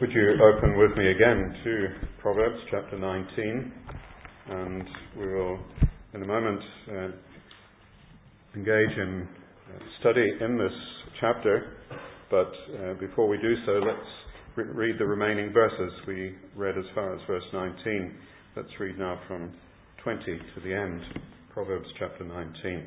Would you open with me again to Proverbs chapter 19, and we will in a moment engage in study in this chapter, but before we do so, let's read the remaining verses. We read as far as verse 19. Let's read now from 20 to the end, Proverbs chapter 19.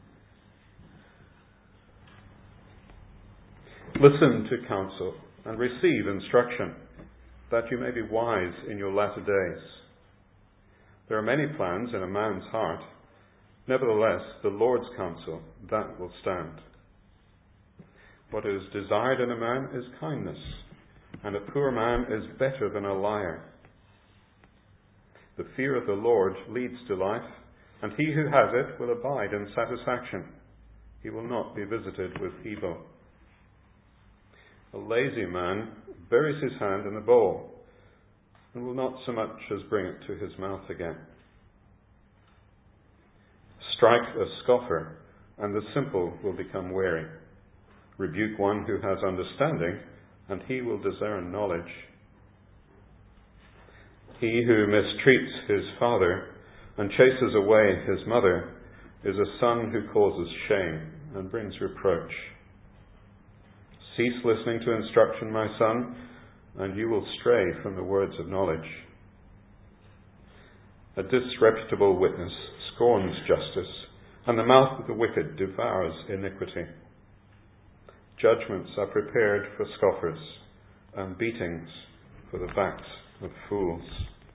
Listen to counsel and receive instruction, that you may be wise in your latter days. There are many plans in a man's heart. Nevertheless, the Lord's counsel, that will stand. What is desired in a man is kindness, and a poor man is better than a liar. The fear of the Lord leads to life, and he who has it will abide in satisfaction. He will not be visited with evil. A lazy man buries his hand in the bowl, and will not so much as bring it to his mouth again. Strike a scoffer, and the simple will become wary. Rebuke one who has understanding, and he will discern knowledge. He who mistreats his father and chases away his mother is a son who causes shame and brings reproach. Cease listening to instruction, my son, and you will stray from the words of knowledge. A disreputable witness scorns justice, and the mouth of the wicked devours iniquity. Judgments are prepared for scoffers, and beatings for the backs of fools.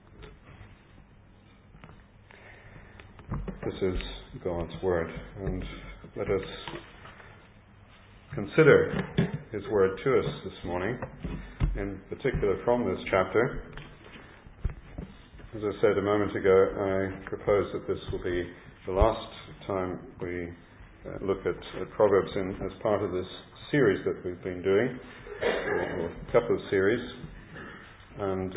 This is God's word, and let us consider His word to us this morning, in particular from this chapter. As I said a moment ago, I propose that this will be the last time we look at Proverbs as part of this series that we've been doing, or a couple of series. And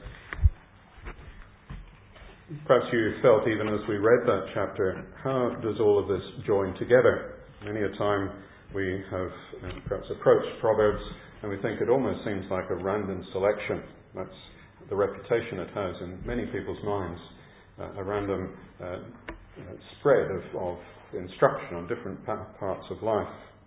perhaps you felt, even as we read that chapter, how does all of this join together? Many a time we have perhaps approached Proverbs and we think it almost seems like a random selection. That's the reputation it has in many people's minds, a random spread of instruction on different parts of life.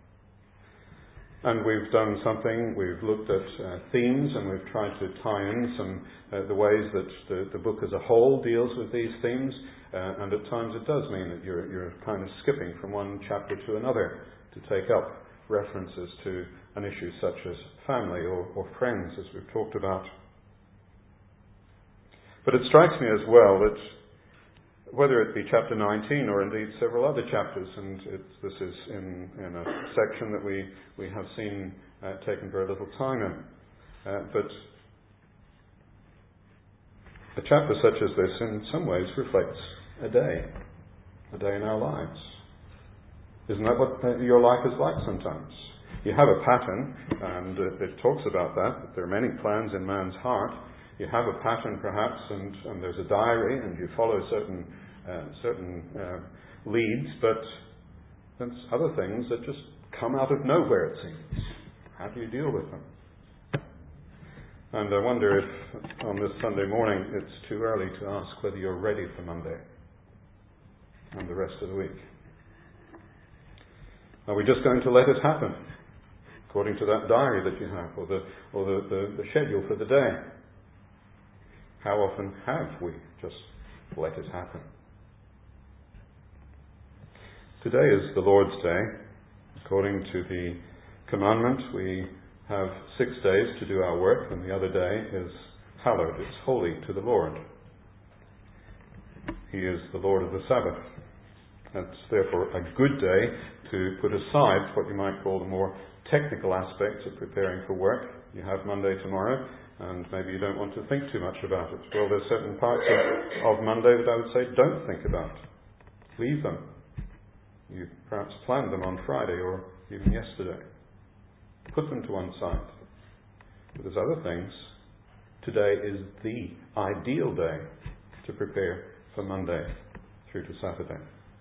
And we've done something, we've looked at themes, and we've tried to tie in some the ways that the book as a whole deals with these themes, and at times it does mean that you're kind of skipping from one chapter to another to take up references to an issue such as family or friends, as we've talked about. But it strikes me as well that whether it be chapter 19 or indeed several other chapters, and this is in a section that we have seen taken very little time in, but a chapter such as this in some ways reflects a day in our lives. Isn't that what your life is like sometimes? You have a pattern, and it talks about that there are many plans in man's heart. You have a pattern perhaps, and there's a diary, and you follow certain leads, but there's other things that just come out of nowhere, it seems. How do you deal with them? And I wonder if on this Sunday morning it's too early to ask whether you're ready for Monday and the rest of the week. Are we just going to let it happen according to that diary that you have, or the schedule for the day? How often have we just let it happen? Today is the Lord's Day. According to the commandment, we have 6 days to do our work, and the other day is hallowed. It's holy to the Lord. He is the Lord of the Sabbath. It's therefore a good day to put aside what you might call the more technical aspects of preparing for work. You have Monday tomorrow, and maybe you don't want to think too much about it. Well, there's certain parts of Monday that I would say don't think about. Leave them. You perhaps planned them on Friday or even yesterday. Put them to one side. But there's other things. Today is the ideal day to prepare for Monday through to Saturday.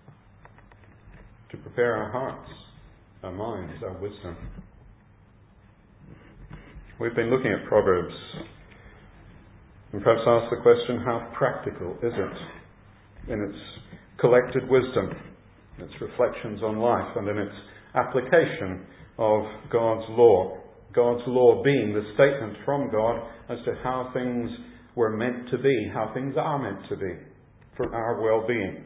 To prepare our hearts, our minds, our wisdom. We've been looking at Proverbs and perhaps asked the question, how practical is it in its collected wisdom, its reflections on life, and in its application of God's law? God's law being the statement from God as to how things were meant to be, how things are meant to be for our well-being.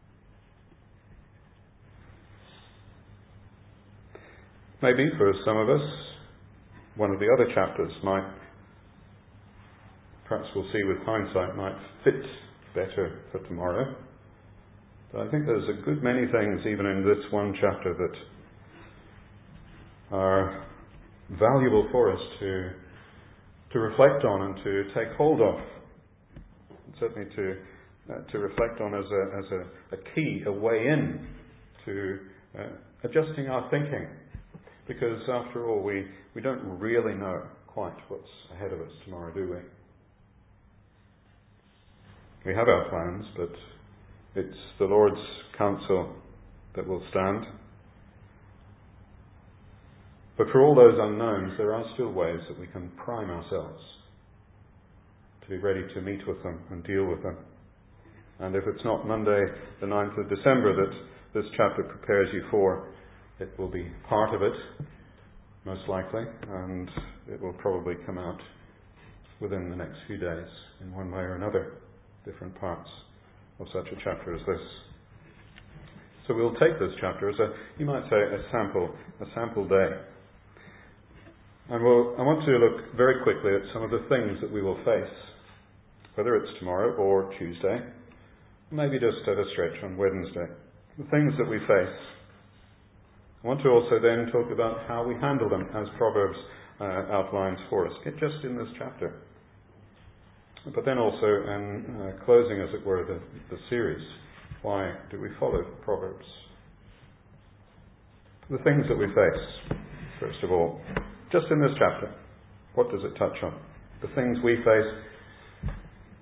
Maybe for some of us, one of the other chapters might, perhaps we'll see with hindsight, might fit better for tomorrow. But I think there's a good many things, even in this one chapter, that are valuable for us to reflect on and to take hold of. And certainly to reflect on as a key, a way in to adjusting our thinking. Because after all, we don't really know quite what's ahead of us tomorrow, do we? We have our plans, but it's the Lord's counsel that will stand. But for all those unknowns, there are still ways that we can prime ourselves to be ready to meet with them and deal with them. And if it's not Monday, the 9th of December, that this chapter prepares you for, it will be part of it, most likely, and it will probably come out within the next few days in one way or another, different parts of such a chapter as this. So we'll take this chapter as you might say, a sample day. And I want to look very quickly at some of the things that we will face, whether it's tomorrow or Tuesday, maybe just at a stretch on Wednesday. The things that we face. I want to also then talk about how we handle them, as Proverbs outlines for us, just in this chapter. But then also, and closing, as it were, the series, why do we follow Proverbs? The things that we face, first of all, just in this chapter, what does it touch on? The things we face,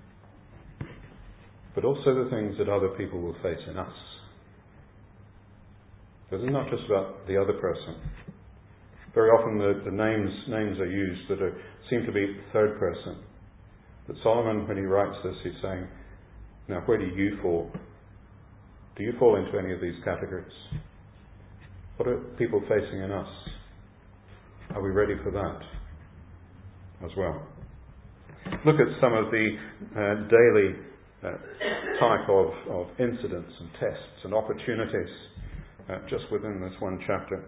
but also the things that other people will face in us. This is not just about the other person. Very often the names are used that seem to be third person. But Solomon, when he writes this, he's saying, now where do you fall? Do you fall into any of these categories? What are people facing in us? Are we ready for that as well? Look at some of the daily type of incidents and tests and opportunities just within this one chapter.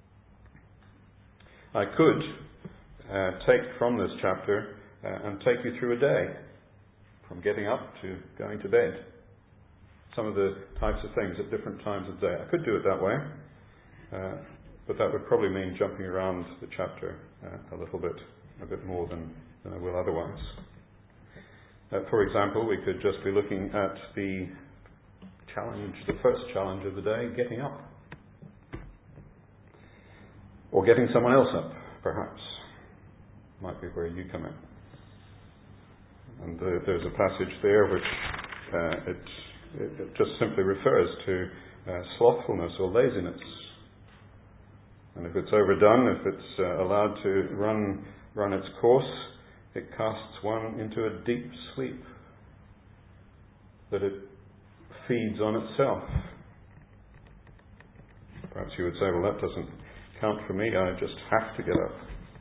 I could take from this chapter and take you through a day, from getting up to going to bed. Some of the types of things at different times of day. I could do it that way, but that would probably mean jumping around the chapter a bit more than I will otherwise. For example, we could just be looking at the first challenge of the day, getting up. Or getting someone else up, perhaps. Might be where you come in. And there's a passage there which it just simply refers to slothfulness or laziness. And if it's overdone, if it's allowed to run its course, it casts one into a deep sleep. That it feeds on itself. Perhaps you would say, well, that doesn't count for me, I just have to get up.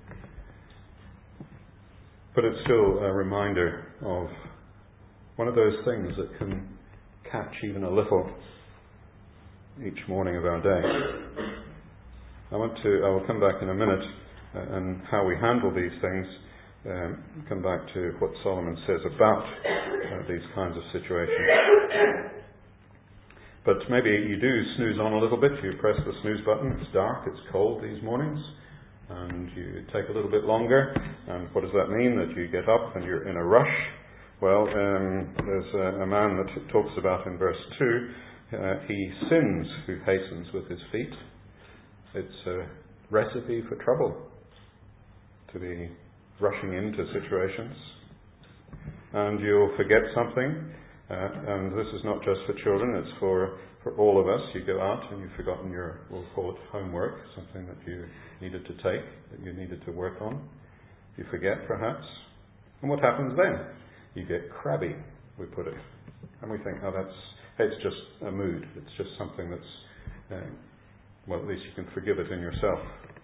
But it's still a reminder of one of those things that can catch even a little each morning of our day. I will come back in a minute and how we handle these things, come back to what Solomon says about these kinds of situations. But maybe you do snooze on a little bit. You press the snooze button. It's dark. It's cold these mornings. And you take a little bit longer. And what does that mean? That you get up and you're in a rush? Well, there's a man that talks about in verse 2. He sins who hastens with his feet. It's a recipe for trouble to be rushing into situations. And you'll forget something. And this is not just for children, it's for all of us. You go out and you've forgotten we'll call it homework, something that you needed to take, that you needed to work on. You forget, perhaps. And what happens then? You get crabby, we put it. And we think, it's just a mood. It's just something that's, at least you can forgive it in yourself.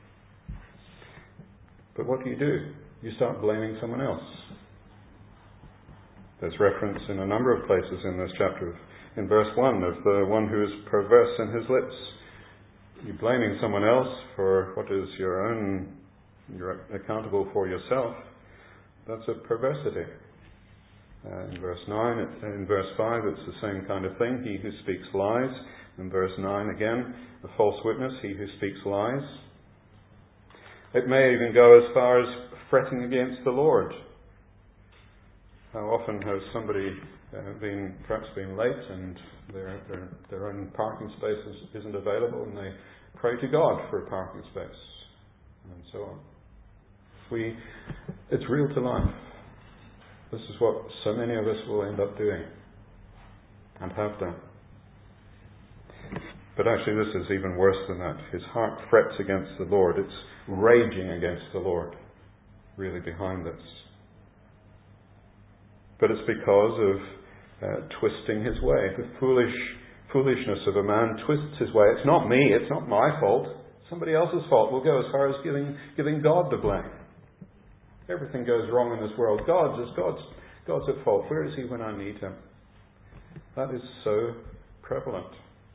But what do? You start blaming someone else. There's reference in a number of places in this chapter, in verse 1, of the one who is perverse in his lips. You're blaming someone else for what is you're accountable for yourself. That's a perversity. In verse 9, in verse 5, it's the same kind of thing. He who speaks lies. In verse 9 again, a false witness, he who speaks lies. It may even go as far as fretting against the Lord. How often has somebody perhaps been late and their own parking space isn't available, and they pray to God for a parking space, and so on. It's real to life. This is what so many of us will end up doing and have done. But actually this is even worse than that. His heart frets against the Lord. It's raging against the Lord, really, behind this. But it's because of twisting his way. The foolishness of a man twists his way. It's not me, it's not my fault. Somebody else's fault. We'll go as far as giving God the blame. Everything goes wrong in this world. God's at fault. Where is he when I need him? That is so prevalent.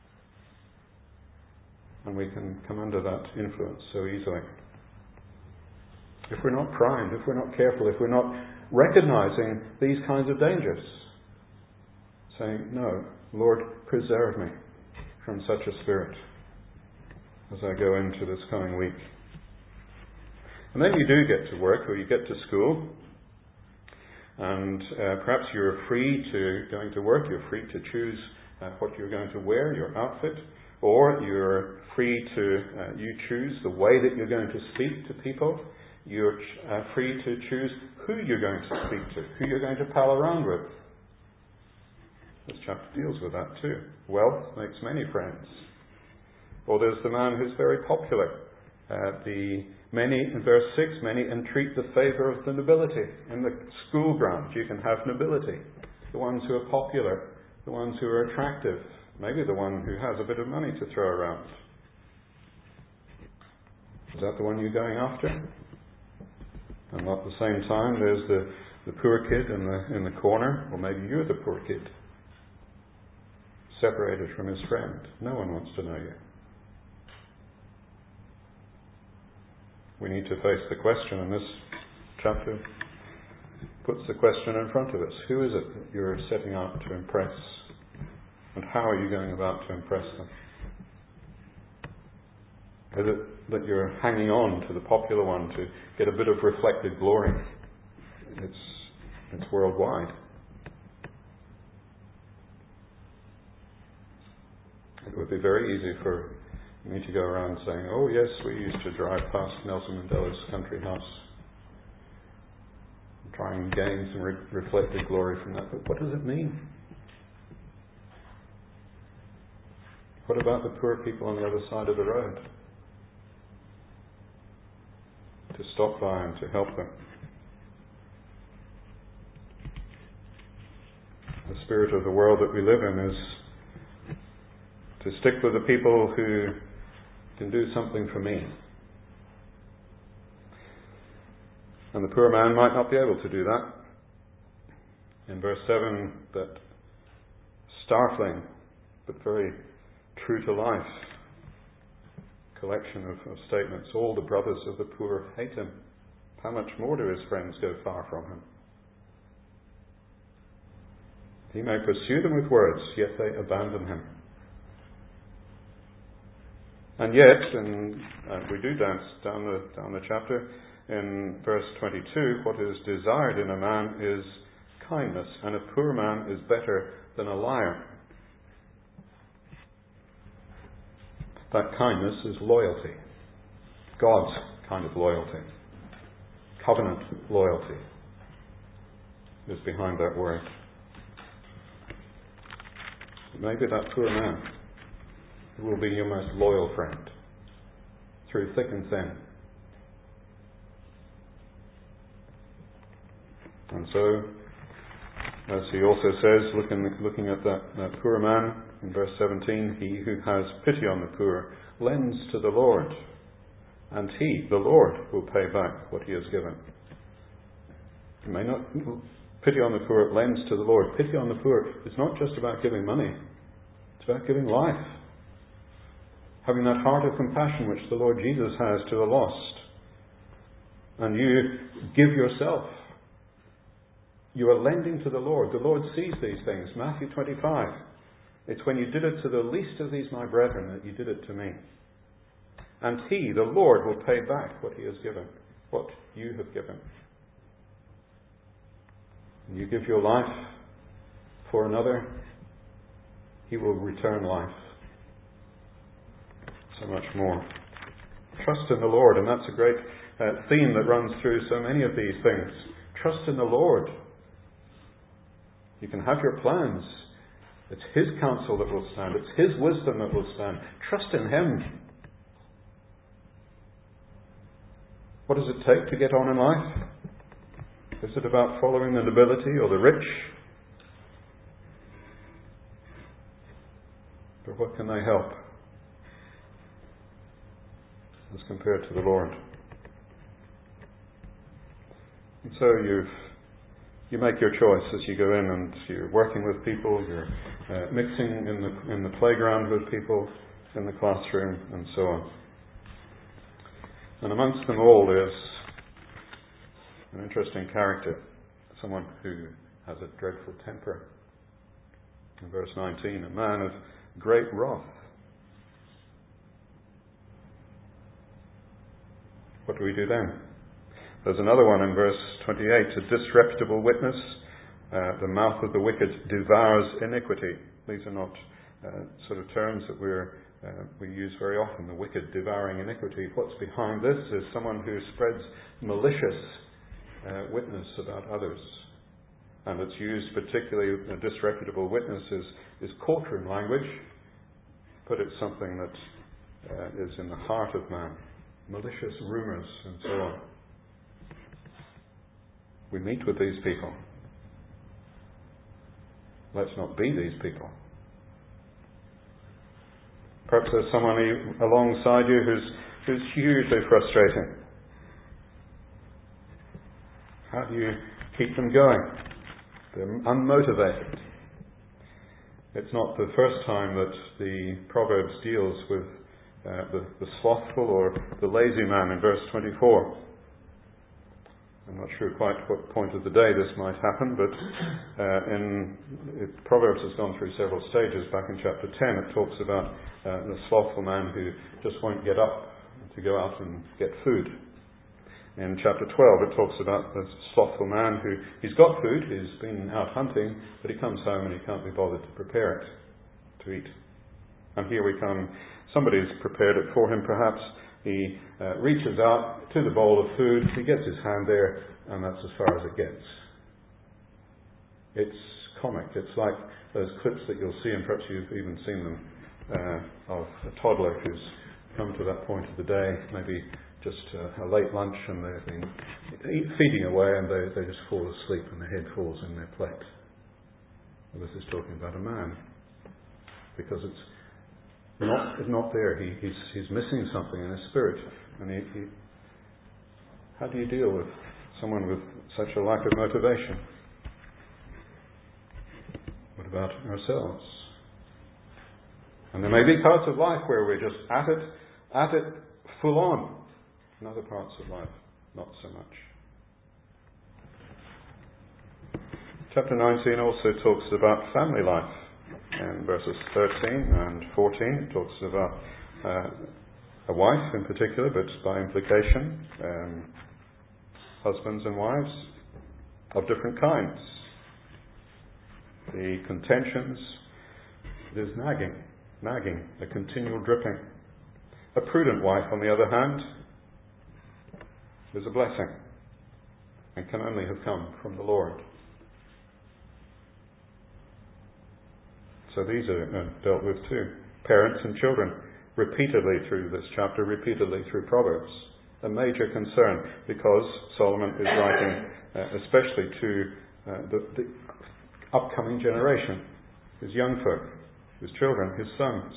And we can come under that influence so easily. If we're not primed, if we're not careful, if we're not recognizing these kinds of dangers, saying, no, Lord, preserve me from such a spirit as I go into this coming week. And then you do get to work, or you get to school, and perhaps you're free to going to work, you're free to choose what you're going to wear, your outfit, or you're free to, you choose the way that you're going to speak to people. You're free to choose who you're going to speak to, who you're going to pal around with. This chapter deals with that too. Wealth makes many friends. Or there's the man who's very popular. In verse 6, many entreat the favour of the nobility. In the school ground, you can have nobility. The ones who are popular, the ones who are attractive, maybe the one who has a bit of money to throw around. Is that the one you're going after? And at the same time, there's the poor kid in the corner, or maybe you're the poor kid, separated from his friend. No one wants to know you. We need to face the question, and this chapter puts the question in front of us. Who is it that you're setting out to impress? And how are you going about to impress them? Is it that you're hanging on to the popular one to get a bit of reflected glory? It's worldwide. It would be very easy for me to go around saying, oh yes, we used to drive past Nelson Mandela's country house, and try and gain some reflected glory from that. But what does it mean? What about the poor people on the other side of the road? To stop by and to help them. The spirit of the world that we live in is to stick with the people who can do something for me. And the poor man might not be able to do that. In verse 7, that startling but very true to life collection of statements. All the brothers of the poor hate him. How much more do his friends go far from him? He may pursue them with words, yet they abandon him. And yet, and we do dance down the chapter, in verse 22, what is desired in a man is kindness, and a poor man is better than a liar. That kindness is loyalty. God's kind of loyalty. Covenant loyalty is behind that word. Maybe that poor man will be your most loyal friend through thick and thin. And so, as he also says, looking at that poor man in verse 17, he who has pity on the poor lends to the Lord, and he, the Lord, will pay back what he has given. You may not pity on the poor lends to the Lord. Pity on the poor is not just about giving money. It's about giving life. Having that heart of compassion which the Lord Jesus has to the lost. And you give yourself. You are lending to the Lord. The Lord sees these things. Matthew 25. It's when you did it to the least of these my brethren that you did it to me. And he, the Lord, will pay back what he has given, what you have given. You give your life for another, he will return life. So much more. Trust in the Lord, and that's a great theme that runs through so many of these things. Trust in the Lord. You can have your plans. It's his counsel that will stand. It's his wisdom that will stand. Trust in him. What does it take to get on in life? Is it about following the nobility or the rich? But what can they help as compared to the Lord? And so you make your choice as you go in, and you're working with people, you're mixing in the playground with people, in the classroom, and so on. And amongst them all there's an interesting character, someone who has a dreadful temper. In verse 19, a man of great wrath. What do we do then? There's another one in verse 28, a disreputable witness. The mouth of the wicked devours iniquity. These are not sort of terms that we use very often, the wicked devouring iniquity. What's behind this is someone who spreads malicious witness about others. And it's used particularly, a disreputable witness is courtroom language, but it's something that is in the heart of man. Malicious rumours and so on. We meet with these people. Let's not be these people. Perhaps there's someone alongside you who's hugely frustrating. How do you keep them going? They're unmotivated. It's not the first time that the Proverbs deals with the slothful or the lazy man in verse 24. I'm not sure quite what point of the day this might happen, but Proverbs has gone through several stages. Back in chapter 10 it talks about the slothful man who just won't get up to go out and get food. In chapter 12 it talks about the slothful man who, he's got food, he's been out hunting, but he comes home and he can't be bothered to prepare it to eat. And here we come, somebody's prepared it for him perhaps. He reaches out to the bowl of food, he gets his hand there, and that's as far as it gets. It's comic. It's like those clips that you'll see, and perhaps you've even seen them, of a toddler who's come to that point of the day, maybe just a late lunch, and they've been feeding away, and they just fall asleep, and their head falls in their plate. Well, this is talking about a man, because it's not there. He's missing something in his spirit. And how do you deal with someone with such a lack of motivation? What about ourselves? And there may be parts of life where we're just at it full on. In other parts of life, not so much. Chapter 19 also talks about family life. In verses 13 and 14 it talks about a wife in particular, but by implication husbands and wives of different kinds. The contentions, it is nagging, a continual dripping. A prudent wife, on the other hand, is a blessing and can only have come from the Lord. So these are dealt with too. Parents and children, repeatedly through this chapter, repeatedly through Proverbs. A major concern, because Solomon is writing especially to the upcoming generation, his young folk, his children, his sons.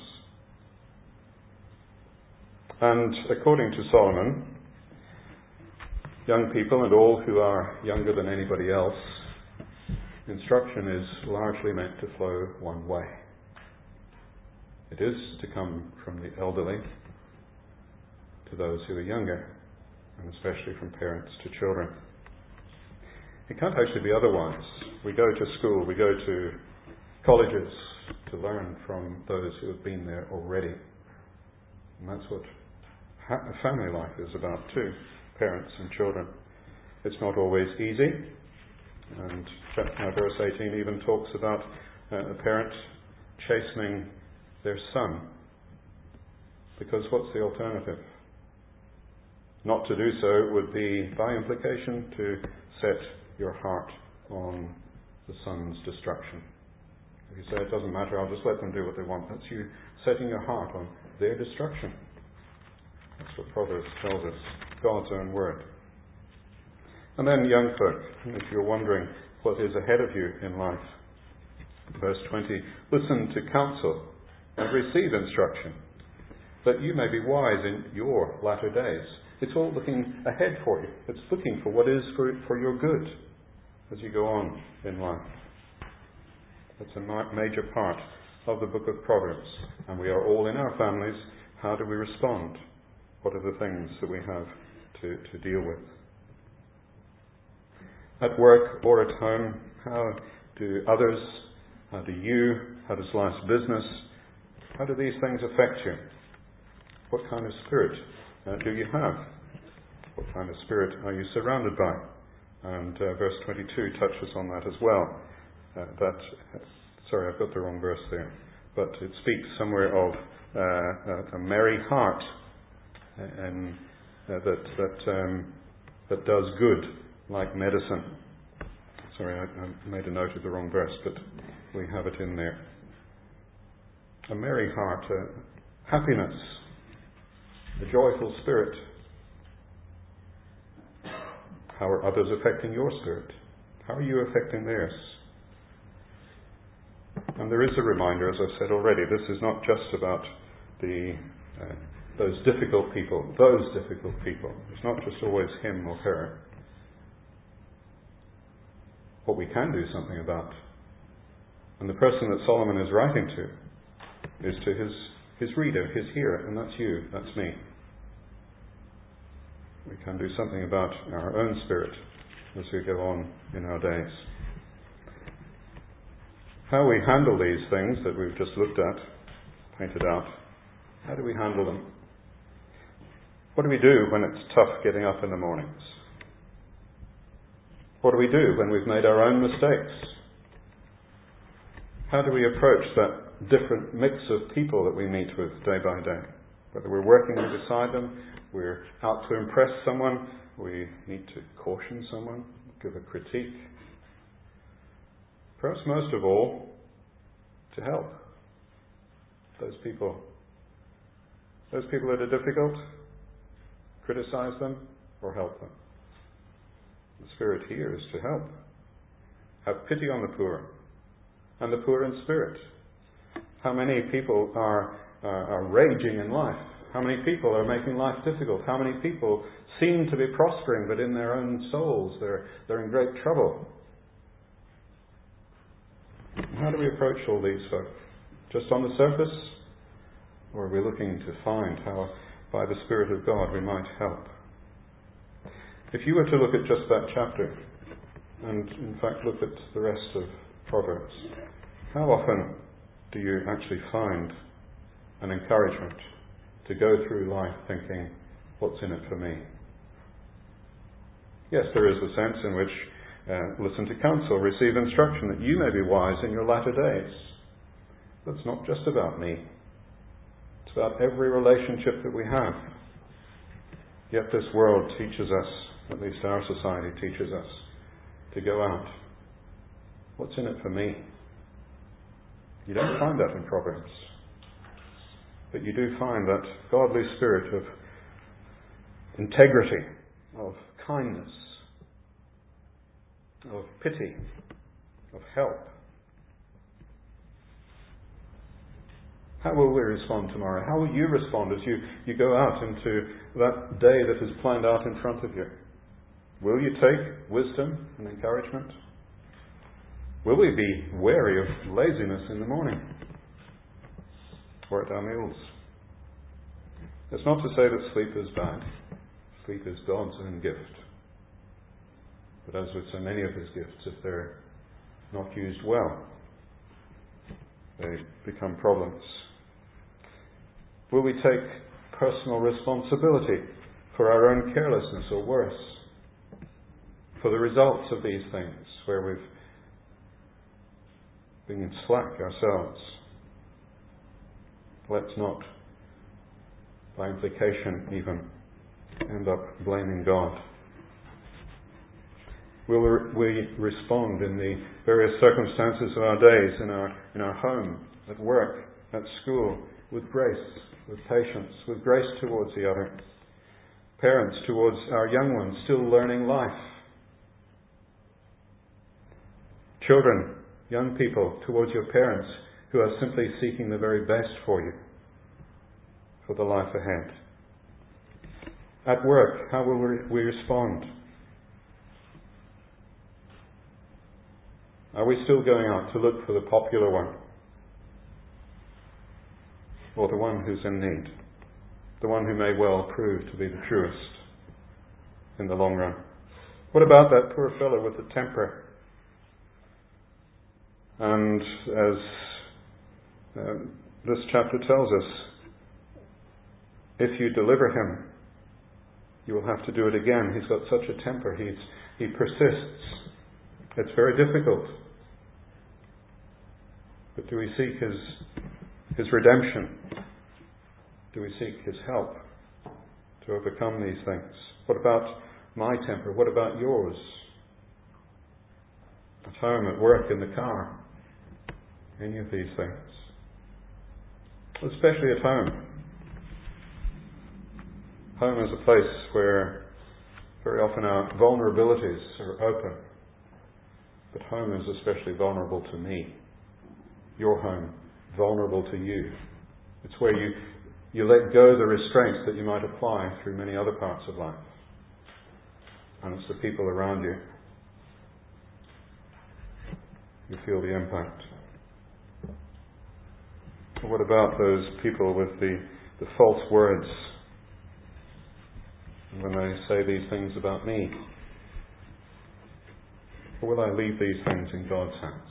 And according to Solomon, young people and all who are younger than anybody else, instruction is largely meant to flow one way. It is to come from the elderly to those who are younger, and especially from parents to children. It can't actually be otherwise. We go to school, we go to colleges to learn from those who have been there already. And that's what family life is about too, parents and children. It's not always easy, and verse 18 even talks about a parent chastening their son, because what's the alternative? Not to do so would be, by implication, to set your heart on the son's destruction. If you say, it doesn't matter, I'll just let them do what they want, that's you setting your heart on their destruction. That's what Proverbs tells us, God's own word. And then young folk, if you're wondering what is ahead of you in life, verse 20, listen to counsel and receive instruction, that you may be wise in your latter days. It's all looking ahead for you. It's looking for what is for your good as you go on in life. That's a major part of the book of Proverbs. And we are all in our families. How do we respond? What are the things that we have to deal with? At work or at home, how do others, how do you, how does life's business, how do these things affect you? What kind of spirit do you have? What kind of spirit are you surrounded by? And verse 22 touches on that as well. Sorry, I've got the wrong verse there. But it speaks somewhere of a merry heart and that does good like medicine. Sorry, I made a note of the wrong verse, but we have it in there. A merry heart, happiness, a joyful spirit. How are others affecting your spirit? How are you affecting theirs? And there is a reminder, as I've said already, this is not just about those difficult people. It's not just always him or her. What we can do something about, and the person that Solomon is writing to, is to his reader, his hearer, and that's you, that's me. We can do something about our own spirit as we go on in our days. How we handle these things that we've just looked at, painted out, how do we handle them? What do we do when it's tough getting up in the mornings? What do we do when we've made our own mistakes? How do we approach that different mix of people that we meet with day by day? Whether we're working beside them, we're out to impress someone, we need to caution someone, give a critique. Perhaps most of all, to help those people that are difficult, criticize them or help them. The Spirit here is to help. Have pity on the poor and the poor in spirit. How many people are raging in life? How many people are making life difficult? How many people seem to be prospering, but in their own souls they're in great trouble? How do we approach all these folk? Just on the surface? Or are we looking to find how, by the Spirit of God, we might help? If you were to look at just that chapter, and in fact look at the rest of Proverbs, how often do you actually find an encouragement to go through life thinking, what's in it for me? Yes, there is a sense in which listen to counsel, receive instruction, that you may be wise in your latter days. But it's not just about me. It's about every relationship that we have. Yet this world teaches us, at least our society teaches us, to go out. What's in it for me? You don't find that in Proverbs. But you do find that godly spirit of integrity, of kindness, of pity, of help. How will we respond tomorrow? How will you respond as you go out into that day that is planned out in front of you? Will you take wisdom and encouragement? Will we be wary of laziness in the morning or at our meals? It's not to say that sleep is bad. Sleep is God's own gift. But as with so many of His gifts, if they're not used well, they become problems. Will we take personal responsibility for our own carelessness or worse, for the results of these things where we've been slack ourselves? Let's not, by implication even, end up blaming God. Will we respond in the various circumstances of our days, in our home, at work, at school, with grace, with patience, with grace towards the other? Parents towards our young ones still learning life. Children, young people towards your parents who are simply seeking the very best for you, for the life ahead. At work, how will we respond? Are we still going out to look for the popular one? Or the one who's in need? The one who may well prove to be the truest in the long run? What about that poor fellow with the temper? And as this chapter tells us, if you deliver him, you will have to do it again. He's got such a temper. He persists. It's very difficult. But do we seek his redemption? Do we seek his help to overcome these things? What about my temper? What about yours? At home, at work, in the car? Any of these things? Especially at home. Home is a place where very often our vulnerabilities are open. But home is especially vulnerable to me. Your home, vulnerable to you. It's where you let go the restraints that you might apply through many other parts of life. And it's the people around you who feel the impact. What about those people with the false words? When they say these things about me? Or will I leave these things in God's hands?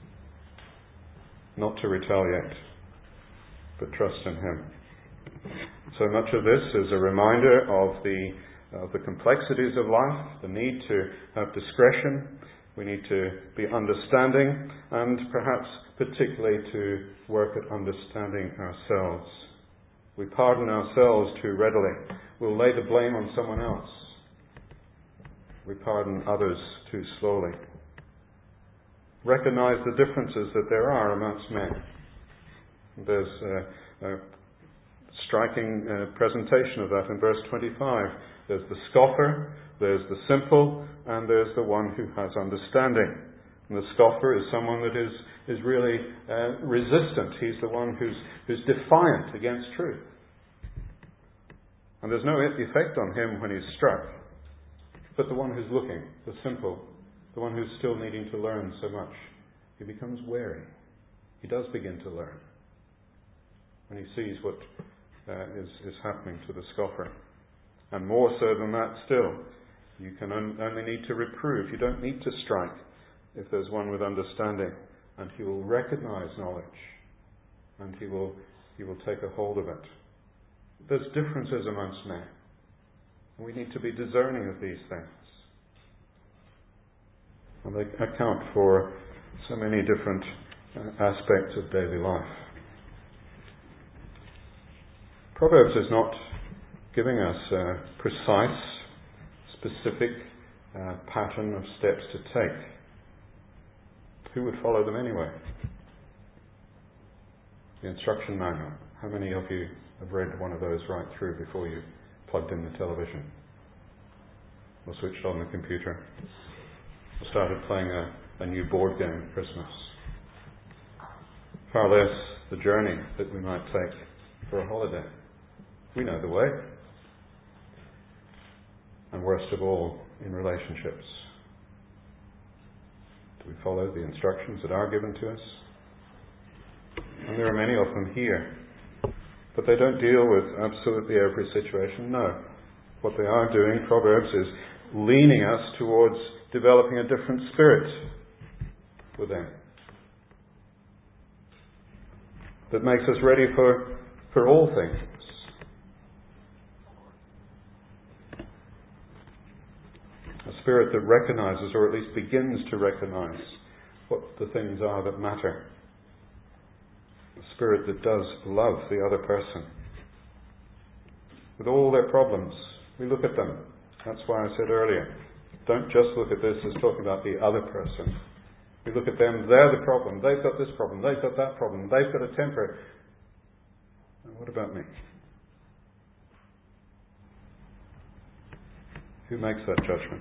Not to retaliate, but trust in Him. So much of this is a reminder of the complexities of life, the need to have discretion. We need to be understanding, and perhaps particularly to work at understanding ourselves. We pardon ourselves too readily. We'll lay the blame on someone else. We pardon others too slowly. Recognize the differences that there are amongst men. There's a striking presentation of that in verse 25. There's the scoffer, there's the simple, and there's the one who has understanding. And the scoffer is someone that is really resistant. He's the one who's defiant against truth. And there's no effect on him when he's struck. But the one who's looking, the simple, the one who's still needing to learn so much, he becomes wary. He does begin to learn when he sees what is happening to the scoffer. And more so than that still, you can only need to reprove. You don't need to strike if there's one with understanding. And he will recognize knowledge. And he will take a hold of it. There's differences amongst men. And we need to be discerning of these things. And they account for so many different aspects of daily life. Proverbs is not giving us a precise, specific pattern of steps to take. Who would follow them anyway? The instruction manual. How many of you have read one of those right through before you plugged in the television or switched on the computer? I started playing a new board game at Christmas. Far less the journey that we might take for a holiday. We know the way. And worst of all, in relationships. Do we follow the instructions that are given to us? And there are many of them here. But they don't deal with absolutely every situation. No. What they are doing, Proverbs, is leaning us towards developing a different spirit within. That makes us ready for all things. A spirit that recognizes, or at least begins to recognize, what the things are that matter. A spirit that does love the other person. With all their problems, we look at them. That's why I said earlier, don't just look at this as talking about the other person. We look at them, they're the problem. They've got this problem, they've got that problem, they've got a temper. And what about me? Who makes that judgment?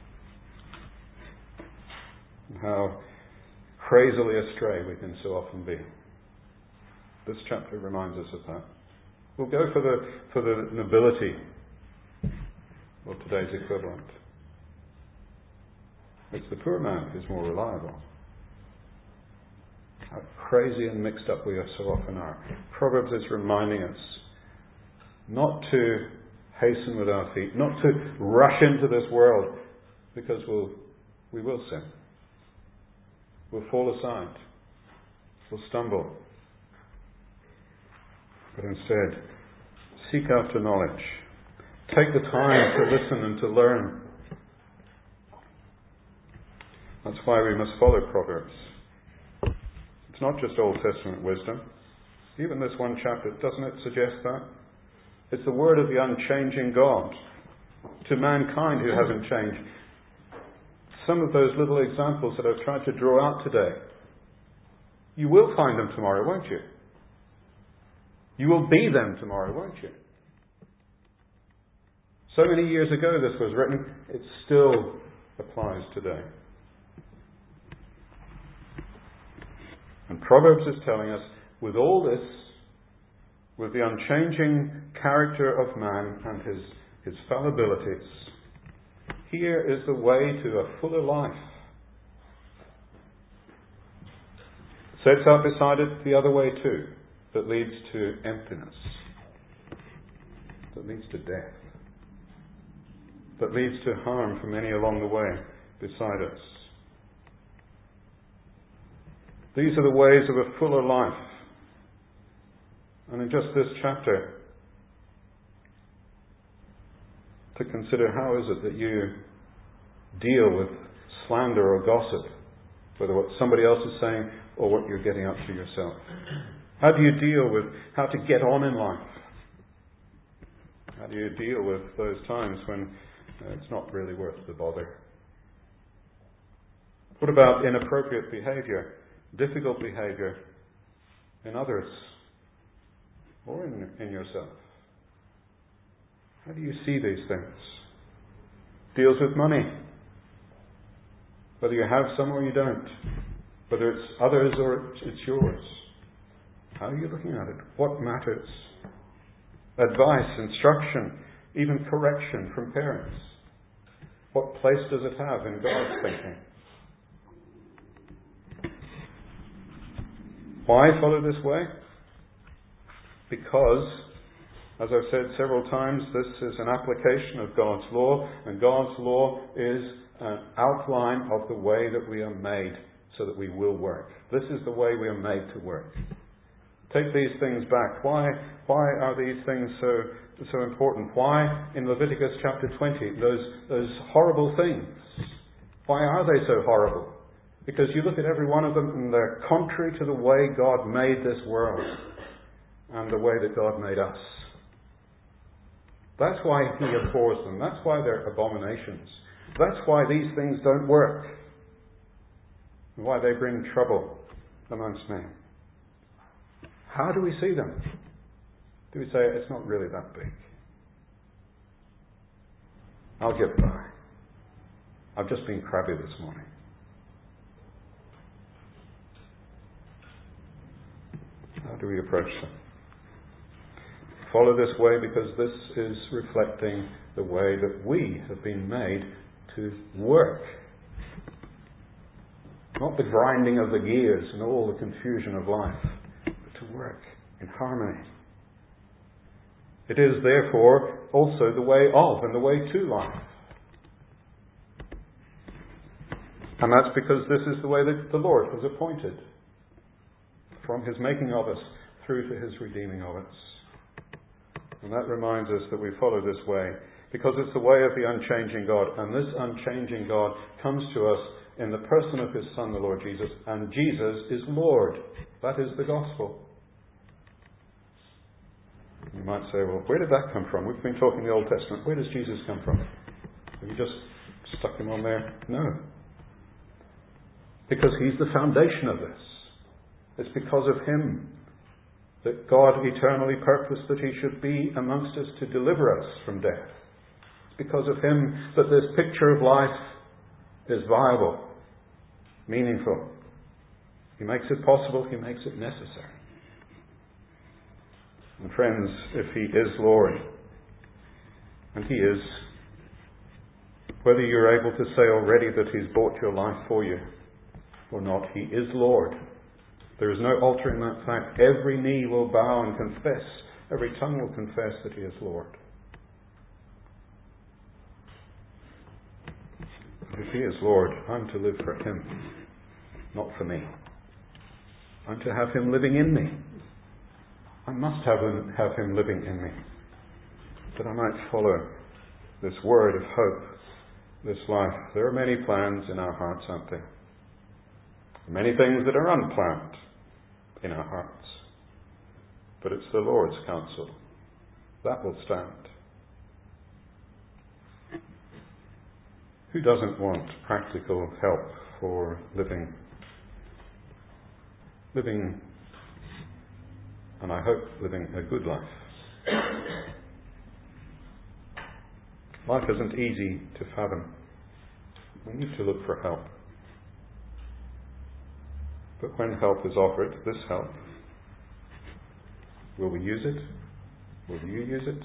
And how crazily astray we can so often be. This chapter reminds us of that. We'll go for the nobility, or today's equivalent. It's the poor man who's more reliable. How crazy and mixed up we so often are. Proverbs is reminding us not to hasten with our feet, not to rush into this world, because we will sin. We'll fall aside. We'll stumble. But instead, seek after knowledge. Take the time to listen and to learn. That's why we must follow Proverbs. It's not just Old Testament wisdom. Even this one chapter, doesn't it suggest that? It's the word of the unchanging God to mankind who hasn't changed. Some of those little examples that I've tried to draw out today, you will find them tomorrow, won't you? You will be them tomorrow, won't you? So many years ago this was written, it still applies today. And Proverbs is telling us, with all this, with the unchanging character of man and his fallibilities, here is the way to a fuller life. Sets out beside it the other way too, that leads to emptiness, that leads to death, that leads to harm for many along the way beside us. These are the ways of a fuller life. And in just this chapter, to consider how is it that you deal with slander or gossip, whether what somebody else is saying or what you're getting up to yourself. How do you deal with how to get on in life? How do you deal with those times when it's not really worth the bother? What about inappropriate behaviour, difficult behaviour in others or in yourself? How do you see these things? Deals with money. Whether you have some or you don't. Whether it's others or it's yours. How are you looking at it? What matters? Advice, instruction, even correction from parents. What place does it have in God's thinking? Why follow this way? Because, as I've said several times, this is an application of God's law, and God's law is an outline of the way that we are made so that we will work. This is the way we are made to work. Take these things back. Why are these things so important? Why, in Leviticus chapter 20, those horrible things? Why are they so horrible? Because you look at every one of them and they're contrary to the way God made this world and the way that God made us. That's why He abhors them. That's why they're abominations. That's why these things don't work. And why they bring trouble amongst men. How do we see them? Do we say, it's not really that big? I'll get by. I've just been crabby this morning. How do we approach them? Follow this way because this is reflecting the way that we have been made to work. Not the grinding of the gears and all the confusion of life, but to work in harmony. It is therefore also the way of and the way to life. And that's because this is the way that the Lord has appointed, from His making of us through to His redeeming of us. And that reminds us that we follow this way because it's the way of the unchanging God. And this unchanging God comes to us in the person of His Son, the Lord Jesus. And Jesus is Lord. That is the gospel. You might say, well, where did that come from? We've been talking the Old Testament. Where does Jesus come from? Have you just stuck Him on there? No. Because He's the foundation of this. It's because of Him that God eternally purposed that He should be amongst us to deliver us from death. It's because of Him that this picture of life is viable, meaningful. He makes it possible, He makes it necessary. And friends, if He is Lord, and He is, whether you're able to say already that He's bought your life for you or not, He is Lord. There is no altering that fact. Every knee will bow and confess, every tongue will confess that He is Lord. If He is Lord, I'm to live for Him, not for me. I'm to have Him living in me. I must have Him living in me, that I might follow this word of hope, this life. There are many plans in our hearts, aren't there? Many things that are unplanned in our hearts. But it's the Lord's counsel. That will stand. Who doesn't want practical help for living, and I hope living a good life? Life isn't easy to fathom. We need to look for help. But when help is offered, this help, will we use it? Will you use it?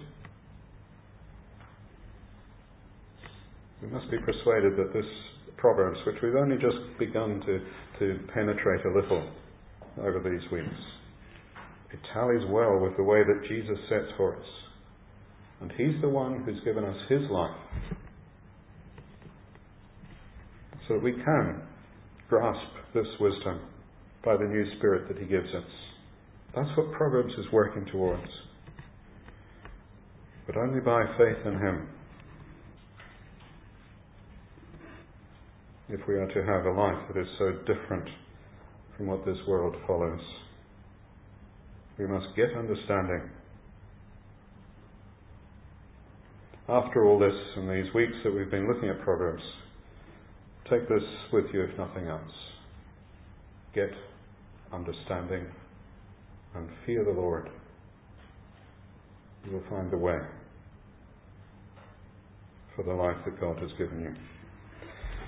We must be persuaded that this Proverbs, which we've only just begun to penetrate a little over these weeks, it tallies well with the way that Jesus sets for us. And He's the one who's given us His life so that we can grasp this wisdom by the new Spirit that He gives us. That's what Proverbs is working towards. But only by faith in Him, if we are to have a life that is so different from what this world follows. We must get understanding. After all this, in these weeks that we've been looking at Proverbs, take this with you if nothing else. Get understanding and fear the Lord. You will find the way for the life that God has given you.